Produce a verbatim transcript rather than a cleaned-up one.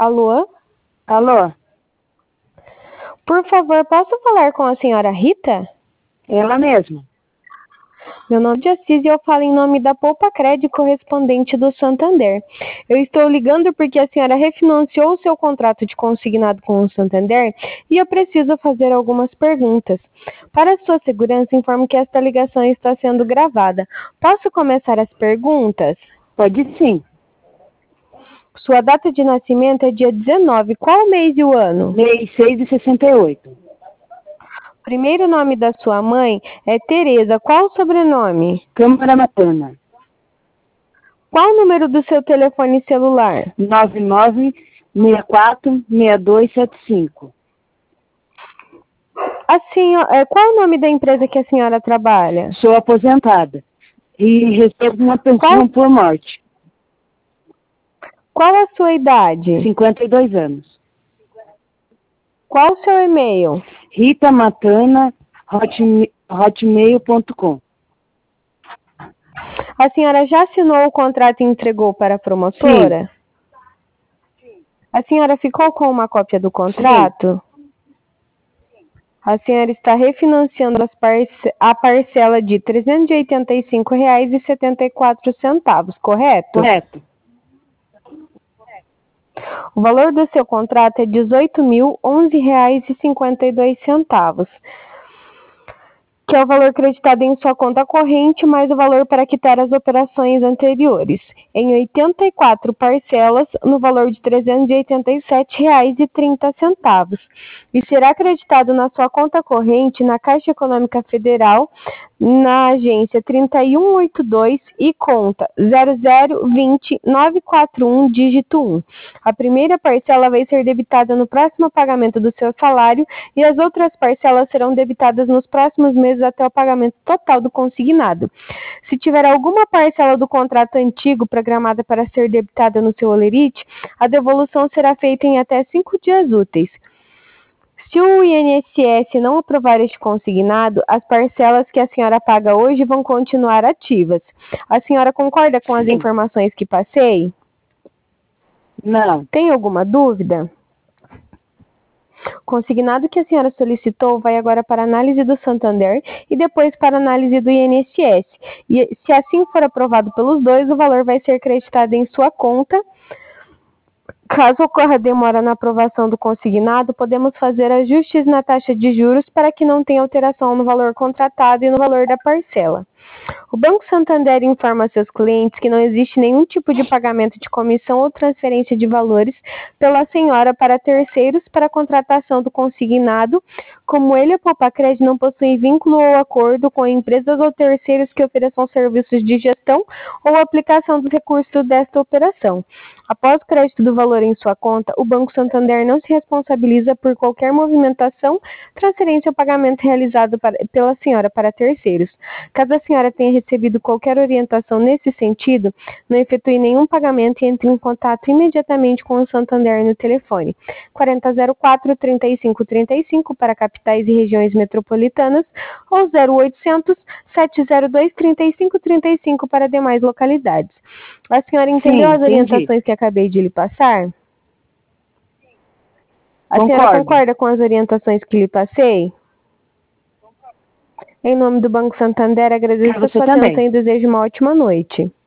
Alô? Alô? Por favor, posso falar com a senhora Rita? Ela mesma. Meu nome é Assis e eu falo em nome da Poupa Crédito correspondente do Santander. Eu estou ligando porque a senhora refinanciou o seu contrato de consignado com o Santander e eu preciso fazer algumas perguntas. Para sua segurança, informo que esta ligação está sendo gravada. Posso começar as perguntas? Pode sim. Sua data de nascimento é dia dezenove. Qual o mês e o ano? Mês seis de sessenta e oito. Primeiro nome da sua mãe é Tereza. Qual o sobrenome? Câmara Matana. Qual o número do seu telefone celular? nove nove seis quatro seis dois sete cinco. A senhora, qual o nome da empresa que a senhora trabalha? Sou aposentada e recebo uma pensão Qual? por morte. Qual a sua idade? cinquenta e dois anos. Qual o seu e-mail? Rita Matana, hotmail ponto com. A senhora já assinou o contrato e entregou para a promotora? Sim. A senhora ficou com uma cópia do contrato? Sim. A senhora está refinanciando as parce- a parcela de trezentos e oitenta e cinco reais e setenta e quatro centavos, correto? Correto. O valor do seu contrato é dezoito mil, onze reais e cinquenta e dois centavos, que é o valor creditado em sua conta corrente, mais o valor para quitar as operações anteriores, em oitenta e quatro parcelas, no valor de trezentos e oitenta e sete reais e trinta centavos, e será acreditado na sua conta corrente na Caixa Econômica Federal, na agência trinta e um oitenta e dois e conta zero zero vinte nove quatro um, dígito um. A primeira parcela vai ser debitada no próximo pagamento do seu salário e as outras parcelas serão debitadas nos próximos meses até o pagamento total do consignado. Se tiver alguma parcela do contrato antigo programada para ser debitada no seu holerite, a devolução será feita em até cinco dias úteis. Se o I N S S não aprovar este consignado, as parcelas que a senhora paga hoje vão continuar ativas. A senhora concorda com as Sim. informações que passei? Não. Tem alguma dúvida? O consignado que a senhora solicitou vai agora para análise do Santander e depois para análise do I N S S. E se assim for aprovado pelos dois, o valor vai ser creditado em sua conta. Caso ocorra demora na aprovação do consignado, podemos fazer ajustes na taxa de juros para que não tenha alteração no valor contratado e no valor da parcela. O Banco Santander informa a seus clientes que não existe nenhum tipo de pagamento de comissão ou transferência de valores pela senhora para terceiros para a contratação do consignado, como ele e a Poupa Crédito não possuem vínculo ou acordo com empresas ou terceiros que ofereçam serviços de gestão ou aplicação dos recursos desta operação. Após o crédito do valor em sua conta, o Banco Santander não se responsabiliza por qualquer movimentação, transferência ou pagamento realizado para, pela senhora para terceiros. Caso a senhora tenha recebido qualquer orientação nesse sentido, não efetue nenhum pagamento e entre em contato imediatamente com o Santander no telefone quarenta zero quatro, trinta e cinco trinta e cinco para capitais e regiões metropolitanas ou zero oitocentos, sete zero dois, trinta e cinco trinta e cinco para demais localidades. A senhora entendeu Sim, as entendi. orientações que acabei de lhe passar? A Concordo. senhora concorda com as orientações que lhe passei? Em nome do Banco Santander, agradeço Pra a você sua também. atenção e desejo uma ótima noite.